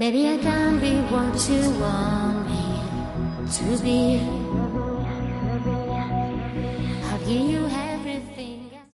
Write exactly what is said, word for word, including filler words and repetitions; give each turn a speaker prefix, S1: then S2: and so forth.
S1: Maybe I can be what you want me to be.